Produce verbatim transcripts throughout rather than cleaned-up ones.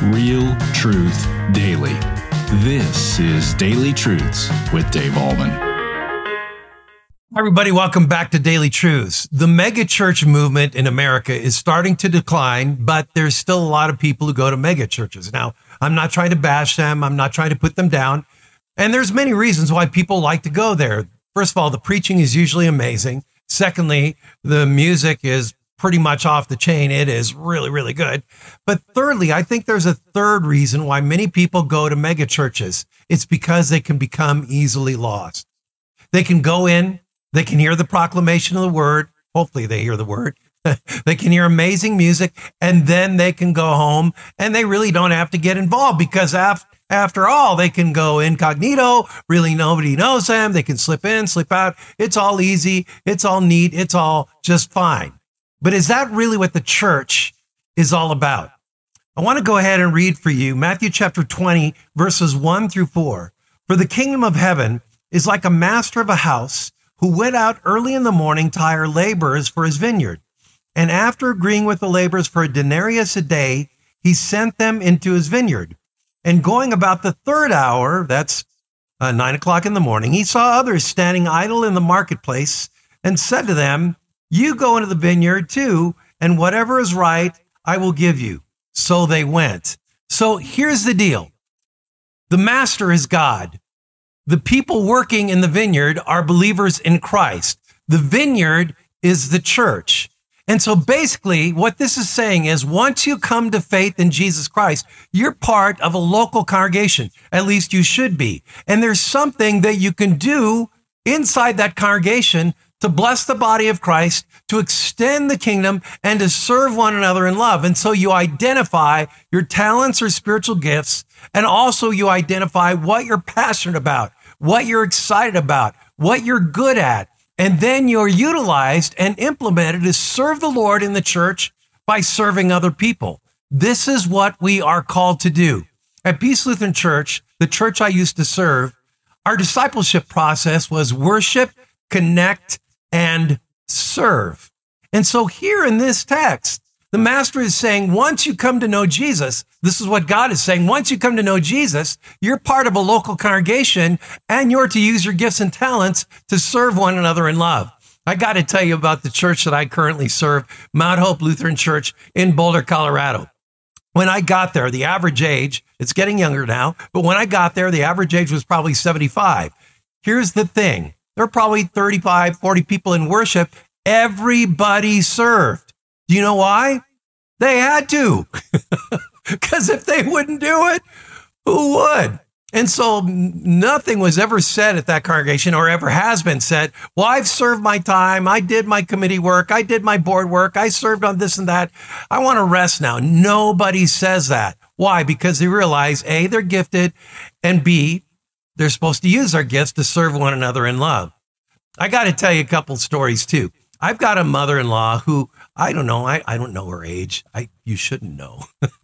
Real Truth Daily. This is Daily Truths with Dave Ahlman. Hi, everybody. Welcome back to Daily Truths. The mega church movement in America is starting to decline, but there's still a lot of people who go to mega churches. Now, I'm not trying to bash them. I'm not trying to put them down. And there's many reasons why people like to go there. First of all, the preaching is usually amazing. Secondly, the music is pretty much off the chain. It is really, really good. But thirdly, I think there's a third reason why many people go to mega churches. It's because they can become easily lost. They can go in, they can hear the proclamation of the word. Hopefully they hear the word. They can hear amazing music, and then they can go home and they really don't have to get involved because after After all, they can go incognito. Really, nobody knows them. They can slip in, slip out. It's all easy. It's all neat. It's all just fine. But is that really what the church is all about? I want to go ahead and read for you Matthew chapter twenty, verses one through four. For the kingdom of heaven is like a master of a house who went out early in the morning to hire laborers for his vineyard. And after agreeing with the laborers for a denarius a day, he sent them into his vineyard. And going about the third hour, that's uh, nine o'clock in the morning, he saw others standing idle in the marketplace and said to them, "You go into the vineyard too, and whatever is right, I will give you." So they went. So here's the deal. The master is God. The people working in the vineyard are believers in Christ. The vineyard is the church. And so basically what this is saying is once you come to faith in Jesus Christ, you're part of a local congregation. At least you should be. And there's something that you can do inside that congregation to bless the body of Christ, to extend the kingdom, and to serve one another in love. And so you identify your talents or spiritual gifts, and also you identify what you're passionate about, what you're excited about, what you're good at. And then you're utilized and implemented to serve the Lord in the church by serving other people. This is what we are called to do. At Peace Lutheran Church, the church I used to serve, our discipleship process was worship, connect, and serve. And so here in this text, the master is saying, once you come to know Jesus, this is what God is saying. Once you come to know Jesus, you're part of a local congregation and you're to use your gifts and talents to serve one another in love. I got to tell you about the church that I currently serve, Mount Hope Lutheran Church in Boulder, Colorado. When I got there, the average age, it's getting younger now, but when I got there, the average age was probably seventy-five. Here's the thing. There were probably thirty-five, forty people in worship. Everybody served. Do you know why? They had to, because if they wouldn't do it, who would? And so nothing was ever said at that congregation or ever has been said. Well, I've served my time. I did my committee work. I did my board work. I served on this and that. I want to rest now. Nobody says that. Why? Because they realize A, they're gifted, and B, they're supposed to use their gifts to serve one another in love. I got to tell you a couple stories too. I've got a mother-in-law who, I don't know, I, I don't know her age. I you shouldn't know.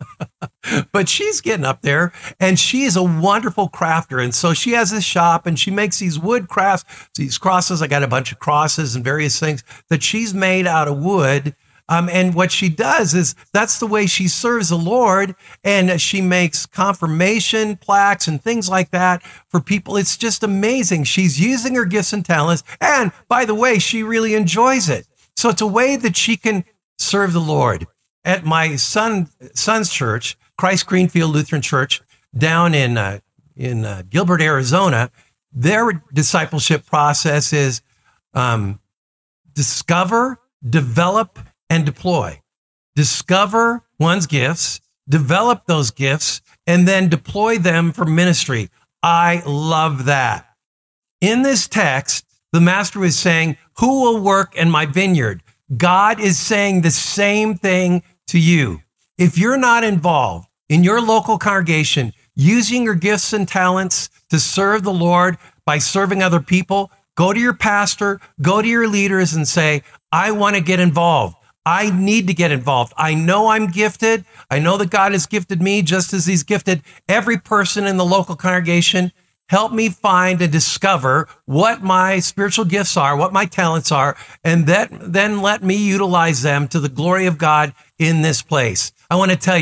But she's getting up there, and she is a wonderful crafter. And so she has this shop, and she makes these wood crafts, these crosses. I got a bunch of crosses and various things that she's made out of wood. Um, and what she does is that's the way she serves the Lord. And she makes confirmation plaques and things like that for people. It's just amazing. She's using her gifts and talents. And by the way, she really enjoys it. So it's a way that she can serve the Lord. At my son, son's church, Christ Greenfield Lutheran Church, down in, uh, in uh, Gilbert, Arizona, their discipleship process is um, discover, develop, and deploy. Discover one's gifts, develop those gifts, and then deploy them for ministry. I love that. In this text, the master is saying, who will work in my vineyard? God is saying the same thing to you. If you're not involved in your local congregation, using your gifts and talents to serve the Lord by serving other people, go to your pastor, go to your leaders and say, I want to get involved. I need to get involved. I know I'm gifted. I know that God has gifted me just as he's gifted every person in the local congregation. Help me find and discover what my spiritual gifts are, what my talents are, and that, then let me utilize them to the glory of God in this place. I want to tell you,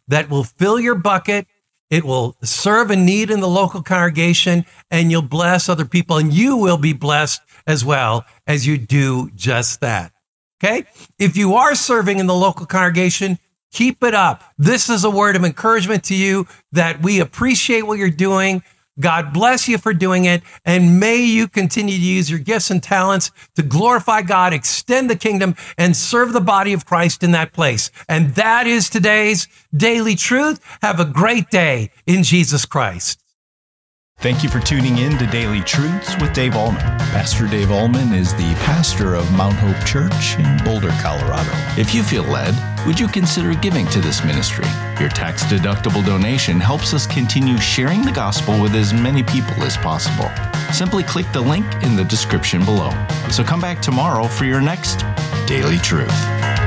that will fill your bucket. It will serve a need in the local congregation, and you'll bless other people, and you will be blessed as well as you do just that. Okay? If you are serving in the local congregation, keep it up. This is a word of encouragement to you that we appreciate what you're doing. God bless you for doing it, and may you continue to use your gifts and talents to glorify God, extend the kingdom, and serve the body of Christ in that place. And that is today's Daily Truth. Have a great day in Jesus Christ. Thank you for tuning in to Daily Truths with Dave Allman. Pastor Dave Allman is the pastor of Mount Hope Church in Boulder, Colorado. If you feel led, would you consider giving to this ministry? Your tax-deductible donation helps us continue sharing the gospel with as many people as possible. Simply click the link in the description below. So come back tomorrow for your next Daily Truth.